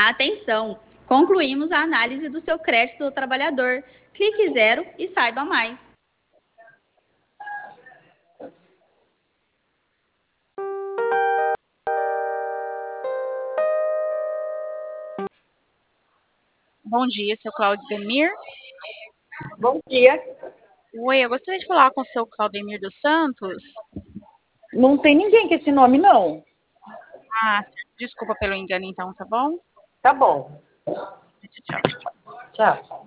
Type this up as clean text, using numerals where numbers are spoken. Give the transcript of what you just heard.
Atenção! Concluímos a análise do seu crédito do trabalhador. Clique 0 e saiba mais. Bom dia, seu Claudemir. Bom dia. Oi, eu gostaria de falar com o seu Claudemir dos Santos. Não tem ninguém com esse nome, não. Ah, desculpa pelo engano então, tá bom? Tá bom. Tchau. Tchau.